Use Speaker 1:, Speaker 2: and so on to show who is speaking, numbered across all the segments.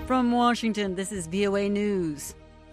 Speaker 1: From Washington, this is VOA News.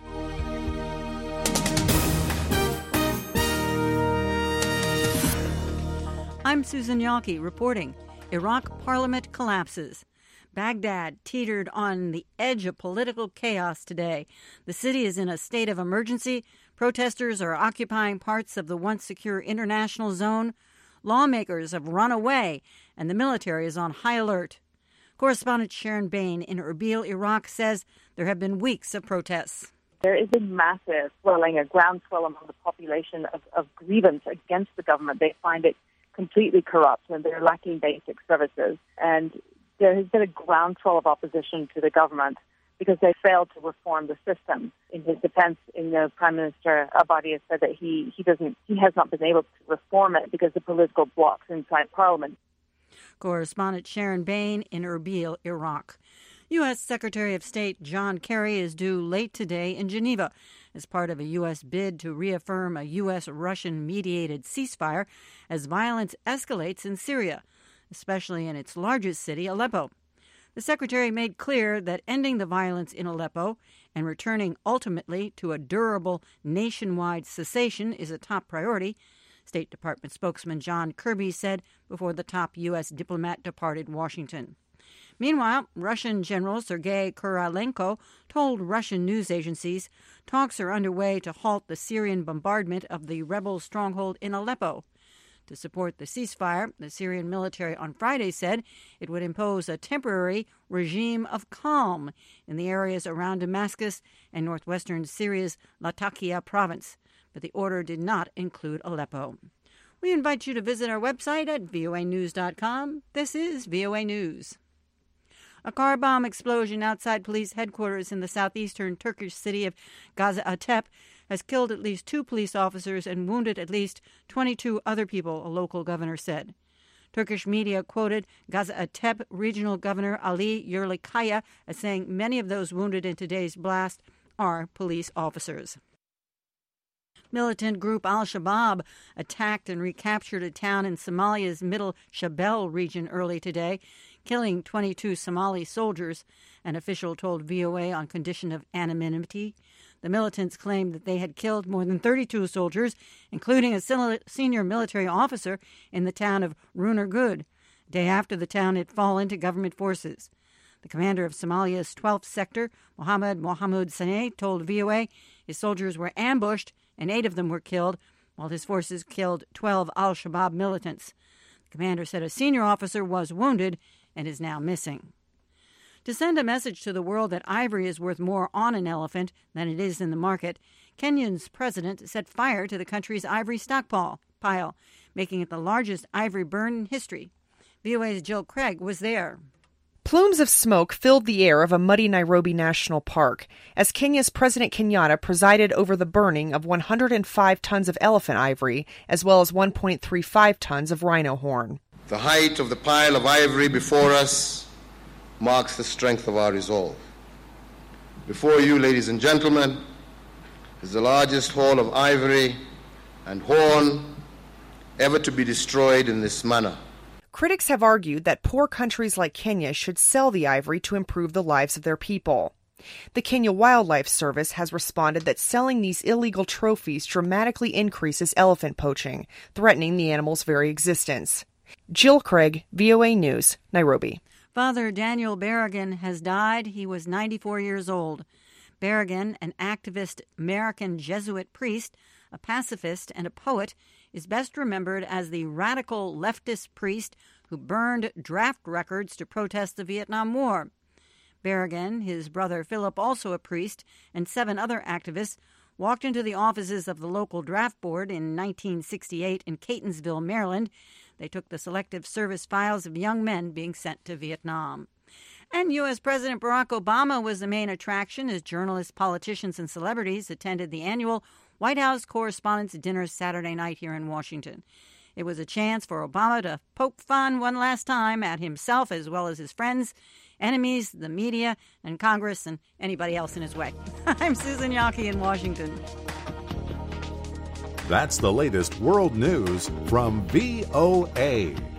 Speaker 1: I'm Susan Yawkey reporting. Iraq parliament collapses. Baghdad teetered on the edge of political chaos today. The city is in a state of emergency. Protesters are occupying parts of the once secure international zone. Lawmakers have run away, and the military is on high alert. Correspondent Sharon Bain in Erbil, Iraq, says there have been weeks of protests.
Speaker 2: There is a massive swelling, a groundswell among the population of grievance against the government. They find it completely corrupt and they're lacking basic services. And there has been a groundswell of opposition to the government because they failed to reform the system. In his defense, Prime Minister Abadi has said that he has not been able to reform it because the political blocs inside Parliament.
Speaker 1: Correspondent Sharon Bain in Erbil, Iraq. U.S. Secretary of State John Kerry is due late today in Geneva as part of a U.S. bid to reaffirm a U.S.-Russian-mediated ceasefire as violence escalates in Syria, especially in its largest city, Aleppo. The secretary made clear that ending the violence in Aleppo and returning ultimately to a durable nationwide cessation is a top priority. State Department spokesman John Kirby said before the top U.S. diplomat departed Washington. Meanwhile, Russian General Sergei Korolenko told Russian news agencies talks are underway to halt the Syrian bombardment of the rebel stronghold in Aleppo. To support the ceasefire, the Syrian military on Friday said it would impose a temporary regime of calm in the areas around Damascus and northwestern Syria's Latakia province, but the order did not include Aleppo. We invite you to visit our website at voanews.com. This is VOA News. A car bomb explosion outside police headquarters in the southeastern Turkish city of Gaziantep has killed at least 2 police officers and wounded at least 22 other people, a local governor said. Turkish media quoted Gaziantep Regional Governor Ali Yerlikaya as saying many of those wounded in today's blast are police officers. Militant group al-Shabaab attacked and recaptured a town in Somalia's Middle Shabelle region early today, killing 22 Somali soldiers, an official told VOA on condition of anonymity. The militants claimed that they had killed more than 32 soldiers, including a senior military officer in the town of Runergood, a day after the town had fallen to government forces. The commander of Somalia's 12th sector, Mohammed Saneh, told VOA his soldiers were ambushed and 8 of them were killed, while his forces killed 12 al-Shabaab militants. The commander said a senior officer was wounded and is now missing. To send a message to the world that ivory is worth more on an elephant than it is in the market, Kenya's president set fire to the country's ivory stockpile, making it the largest ivory burn in history. VOA's Jill Craig was there.
Speaker 3: Plumes of smoke filled the air of a muddy Nairobi National Park as Kenya's President Kenyatta presided over the burning of 105 tons of elephant ivory as well as 1.35 tons of rhino horn.
Speaker 4: The height of the pile of ivory before us marks the strength of our resolve. Before you, ladies and gentlemen, is the largest haul of ivory and horn ever to be destroyed in this manner.
Speaker 3: Critics have argued that poor countries like Kenya should sell the ivory to improve the lives of their people. The Kenya Wildlife Service has responded that selling these illegal trophies dramatically increases elephant poaching, threatening the animal's very existence. Jill Craig, VOA News, Nairobi.
Speaker 1: Father Daniel Berrigan has died. He was 94 years old. Berrigan, an activist American Jesuit priest, a pacifist, and a poet, is best remembered as the radical leftist priest who burned draft records to protest the Vietnam War. Berrigan, his brother Philip, also a priest, and 7 other activists walked into the offices of the local draft board in 1968 in Catonsville, Maryland. They took the selective service files of young men being sent to Vietnam. And U.S. President Barack Obama was the main attraction as journalists, politicians, and celebrities attended the annual White House Correspondents' Dinner Saturday night here in Washington. It was a chance for Obama to poke fun one last time at himself as well as his friends, enemies, the media, and Congress, and anybody else in his way. I'm Susan Yawkey in Washington.
Speaker 5: That's the latest world news from VOA.